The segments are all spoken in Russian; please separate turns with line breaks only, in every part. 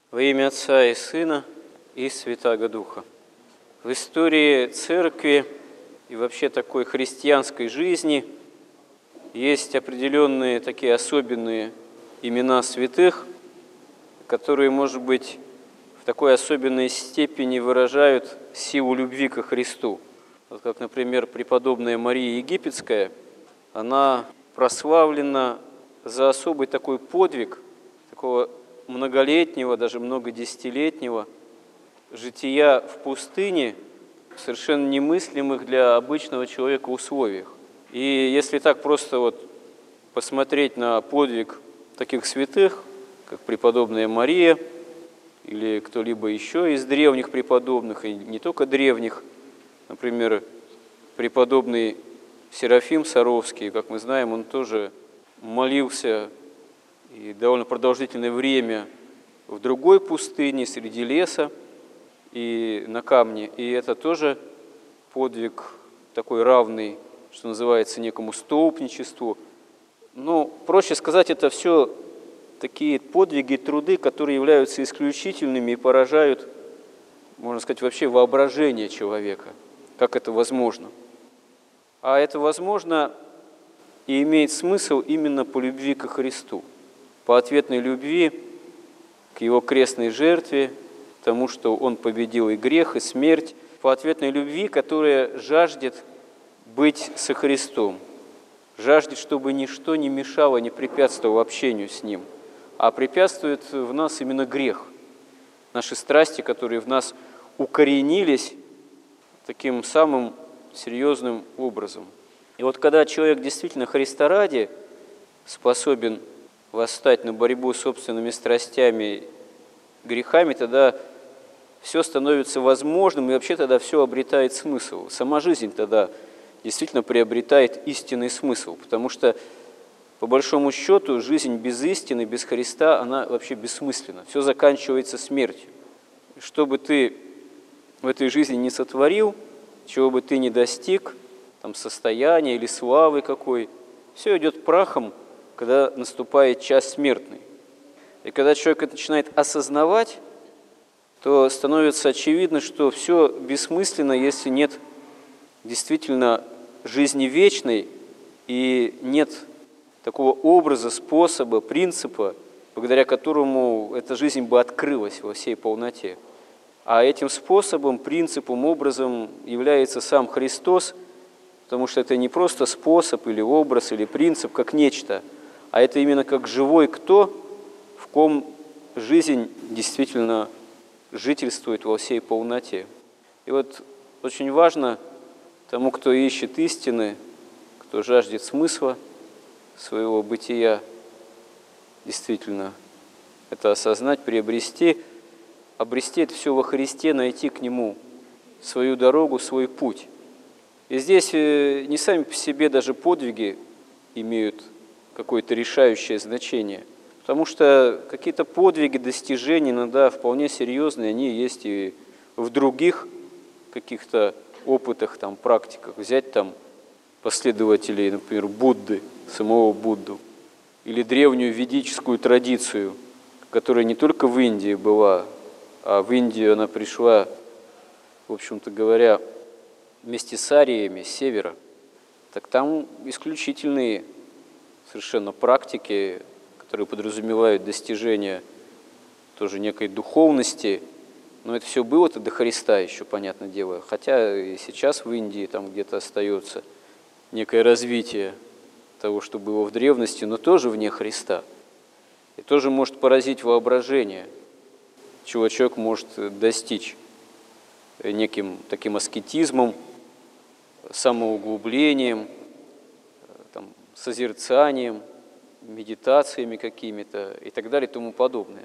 Во имя Отца и Сына и Святаго Духа. В истории Церкви и вообще такой христианской жизни есть определенные такие особенные имена святых, которые, может быть, в такой особенной степени выражают силу любви ко Христу. Вот как, например, преподобная Мария Египетская, она прославлена за особый такой подвиг, такого многолетнего, даже многодесятилетнего жития в пустыне в совершенно немыслимых для обычного человека условиях. И если так просто посмотреть на подвиг таких святых, как преподобная Мария или кто-либо еще из древних преподобных, и не только древних, например, преподобный Серафим Саровский, как мы знаем, он тоже молился и довольно продолжительное время в другой пустыне, среди леса и на камне. И это тоже подвиг такой равный, что называется, некому столпничеству. Но, проще сказать, это все такие подвиги, труды, которые являются исключительными и поражают, можно сказать, вообще воображение человека. Как это возможно? А это возможно и имеет смысл именно по любви ко Христу, по ответной любви к Его крестной жертве, тому, что Он победил и грех, и смерть, по ответной любви, которая жаждет быть со Христом, жаждет, чтобы ничто не мешало, не препятствовало общению с Ним, а препятствует в нас именно грех, наши страсти, которые в нас укоренились таким самым серьезным образом. И вот когда человек действительно Христа ради способен восстать на борьбу с собственными страстями, грехами, тогда все становится возможным, и вообще тогда все обретает смысл. Сама жизнь тогда действительно приобретает истинный смысл, потому что, по большому счету, жизнь без истины, без Христа, она вообще бессмысленна. Все заканчивается смертью. Что бы ты в этой жизни не сотворил, чего бы ты ни достиг, там, состояния или славы какой, все идет прахом, когда наступает час смертный. И когда человек это начинает осознавать, то становится очевидно, что все бессмысленно, если нет действительно жизни вечной и нет такого образа, способа, принципа, благодаря которому эта жизнь бы открылась во всей полноте. А этим способом, принципом, образом является сам Христос, потому что это не просто способ или образ или принцип, как нечто, а это именно как живой кто, в ком жизнь действительно жительствует во всей полноте. И вот очень важно тому, кто ищет истины, кто жаждет смысла своего бытия, действительно это осознать, приобрести, обрести это все во Христе, найти к Нему свою дорогу, свой путь. И здесь не сами по себе даже подвиги имеют какое-то решающее значение, потому что какие-то подвиги, достижения иногда вполне серьезные, они есть и в других каких-то опытах, там, практиках. Взять там последователей, например, Будды, самого Будду, или древнюю ведическую традицию, которая не только в Индии была, а в Индию она пришла, в общем-то говоря, вместе с ариями с севера. Так там исключительные совершенно практики, которые подразумевают достижение тоже некой духовности. Но это все было-то до Христа еще, понятное дело. Хотя и сейчас в Индии там где-то остается некое развитие того, что было в древности, но тоже вне Христа. И тоже может поразить воображение, чего человек может достичь неким таким аскетизмом, самоуглублением, там, созерцанием, медитациями какими-то и так далее и тому подобное.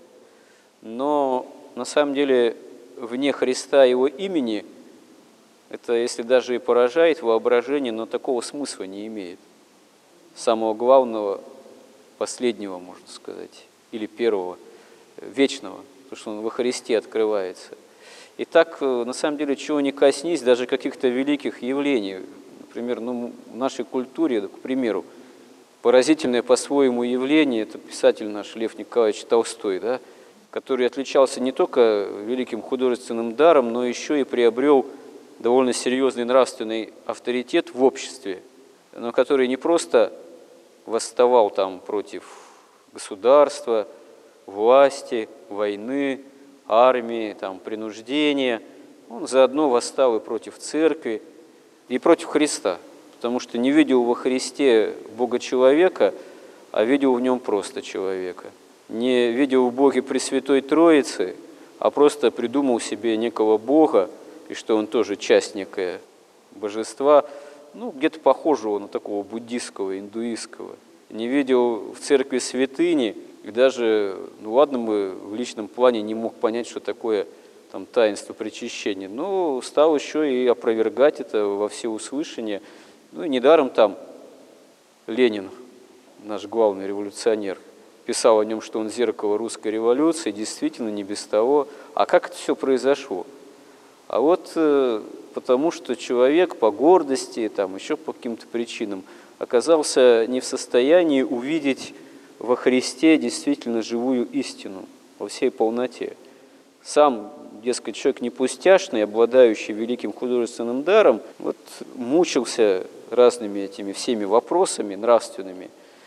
Но на самом деле вне Христа Его имени это, если даже и поражает воображение, но такого смысла не имеет. Самого главного, последнего, можно сказать, или первого, вечного, потому что он во Христе открывается. И так, на самом деле, чего не коснись, даже каких-то великих явлений, например, в нашей культуре, к примеру, поразительное по-своему явление, это писатель наш Лев Николаевич Толстой, да? который отличался не только великим художественным даром, но еще и приобрел довольно серьезный нравственный авторитет в обществе, но который не просто восставал там против государства, власти, войны, армии, там, принуждения, он заодно восстал и против церкви, и против Христа, потому что не видел во Христе Бога-человека, а видел в нем просто человека. Не видел в Боге Пресвятой Троицы, а просто придумал себе некого Бога, и что он тоже часть некое божества, где-то похожего на такого буддистского, индуистского. Не видел в церкви святыни, и даже, ладно, мы в личном плане не мог понять, что такое там таинство причащения, но стал еще и опровергать это во всеуслышание. И недаром там Ленин, наш главный революционер, писал о нем, что он зеркало русской революции, действительно не без того. А как это все произошло? А вот потому, что человек по гордости, там еще по каким-то причинам оказался не в состоянии увидеть во Христе действительно живую истину во всей полноте. Сам, дескать, человек не пустяшный, обладающий великим художественным даром, мучился разными этими всеми вопросами нравственными.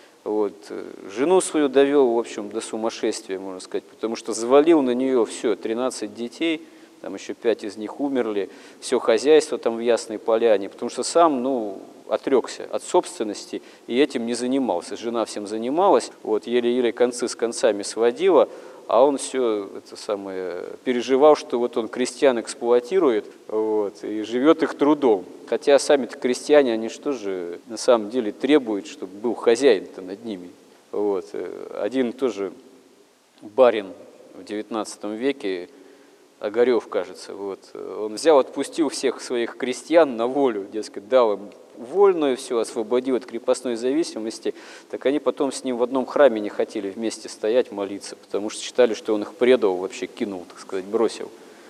Жену свою довел, в общем, до сумасшествия, можно сказать, потому что завалил на нее все, 13 детей, там еще 5 из них умерли, все хозяйство там в Ясной Поляне, потому что сам, отрекся от собственности и этим не занимался. Жена всем занималась, еле-еле концы с концами сводила, а он все переживал, что он крестьян эксплуатирует и живет их трудом. Хотя сами-то крестьяне, они что же на самом деле требуют, чтобы был хозяин-то над ними. Один тоже барин в XIX веке, Огарев, кажется, он взял, отпустил всех своих крестьян на волю, дескать, дал им вольную, все, освободил от крепостной зависимости, так они потом с ним в одном храме не хотели вместе стоять, молиться, потому что считали, что он их предал, вообще кинул, так сказать, бросил.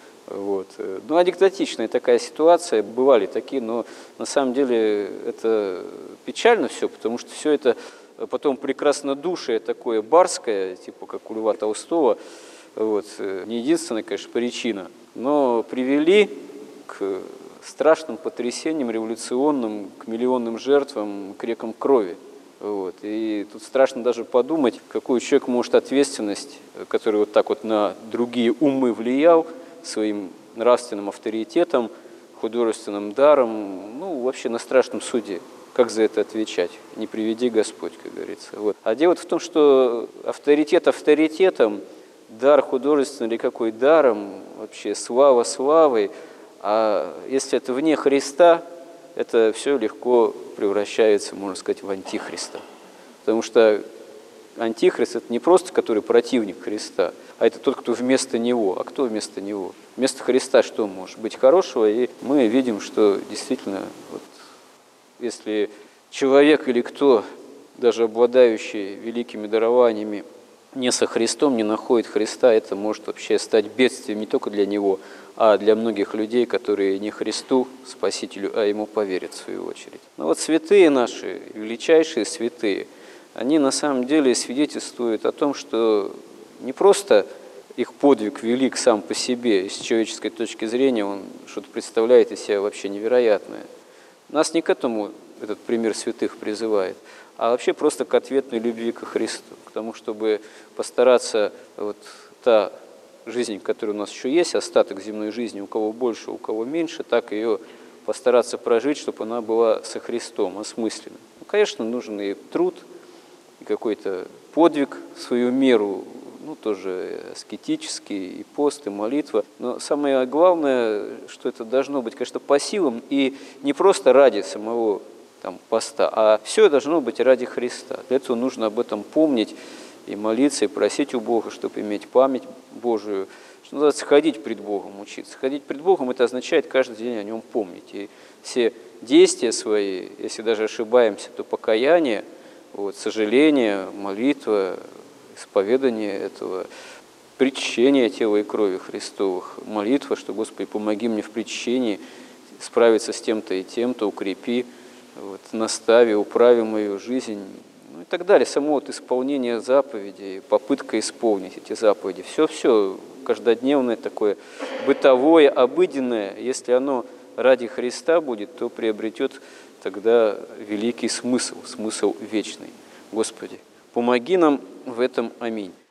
Анекдотичная такая ситуация, бывали такие, но на самом деле это печально все, потому что все это потом прекраснодушие такое барское, типа как у Льва Толстого, не единственная, конечно, причина, но привели к страшным потрясениям революционным, к миллионным жертвам, к рекам крови. И тут страшно даже подумать, какую человек может ответственность, который так на другие умы влиял, своим нравственным авторитетом, художественным даром, вообще на страшном суде. Как за это отвечать? Не приведи Господь, как говорится. А дело в том, что авторитет авторитетом, дар художественный или какой даром, вообще слава славой, а если это вне Христа, это все легко превращается, можно сказать, в антихриста. Потому что антихрист – это не просто который противник Христа, а это тот, кто вместо него. А кто вместо него? Вместо Христа что может быть хорошего? И мы видим, что действительно, если человек или кто, даже обладающий великими дарованиями, не со Христом, не находит Христа, это может вообще стать бедствием не только для него, а для многих людей, которые не Христу, Спасителю, а Ему поверят в свою очередь. Но святые наши, величайшие святые, они на самом деле свидетельствуют о том, что не просто их подвиг велик сам по себе, и с человеческой точки зрения он что-то представляет из себя вообще невероятное. Нас не к этому этот пример святых призывает, а вообще просто к ответной любви ко Христу, к тому, чтобы постараться та жизнь, которая у нас еще есть, остаток земной жизни, у кого больше, у кого меньше, так ее постараться прожить, чтобы она была со Христом, осмысленной. Конечно, нужен и труд, и какой-то подвиг в свою меру, тоже аскетический, и пост, и молитва. Но самое главное, что это должно быть, конечно, по силам, и не просто ради самого поста, а все должно быть ради Христа. Для этого нужно об этом помнить и молиться, и просить у Бога, чтобы иметь память Божию. Что называется, ходить пред Богом, учиться. Ходить пред Богом – это означает каждый день о Нем помнить. И все действия свои, если даже ошибаемся, то покаяние, сожаление, молитва, исповедание этого, причащение тела и крови Христовых, молитва, что, Господи, помоги мне в причащении справиться с тем-то и тем-то, укрепи, настави, управи мою жизнь. и так далее. Само вот исполнение заповедей, попытка исполнить эти заповеди. Все каждодневное такое, бытовое, обыденное, если оно ради Христа будет, то приобретет тогда великий смысл, смысл вечный. Господи, помоги нам в этом. Аминь.